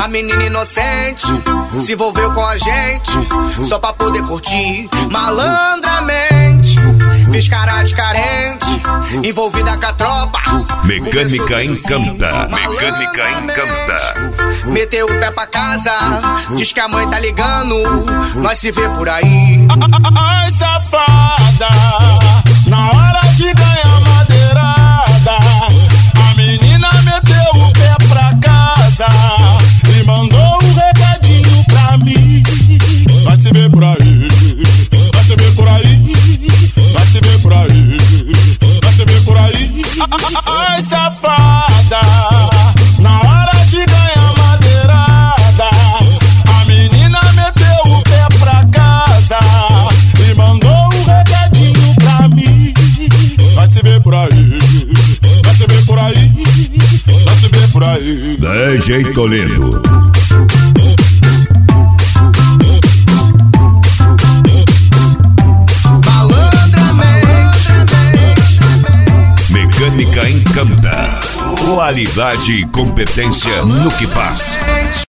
A menina inocente se envolveu com a gente só pra poder curtir malandramente. Fez cara de carente, envolvida com a tropa. Mecânica Encanta. Mecânica Encanta. Meteu o pé pra casa, diz que a mãe tá ligando, nós se vê por aí. Ai, safada, na hora de ganhar madeirada, a menina meteu o pé pra casa e mandou um recadinho pra mim. Vai se ver por aí, vai se ver por aí, vai se ver por aí, vai se ver por aí. Ai, safada, na hora de ganhar madeirada, a menina meteu o pé pra casa e mandou um recadinho pra mim. Vai se ver por aí, vai se ver por aí, vai se ver por aí. DJ Toledo. Mecânica Encanta. Qualidade e competência no que faz.